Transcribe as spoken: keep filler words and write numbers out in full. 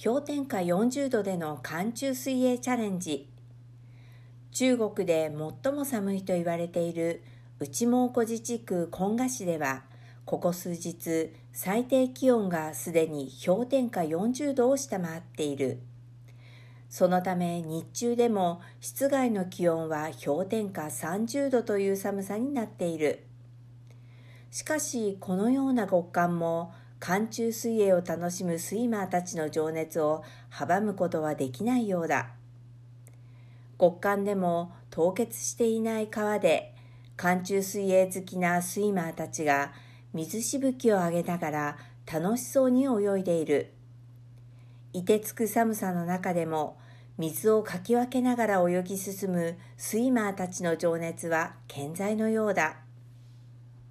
氷点下よんじゅうどでの寒中水泳チャレンジ。中国で最も寒いと言われている内蒙古自治区昆賀市では、ここ数日最低気温がすでに氷点下よんじゅうどを下回っている。そのため日中でも室外の気温は氷点下さんじゅうどという寒さになっている。しかしこのような極寒も寒中水泳を楽しむスイマーたちの情熱を阻むことはできないようだ。極寒でも凍結していない川で寒中水泳好きなスイマーたちが水しぶきを上げながら楽しそうに泳いでいる。凍てつく寒さの中でも水をかき分けながら泳ぎ進むスイマーたちの情熱は健在のようだ。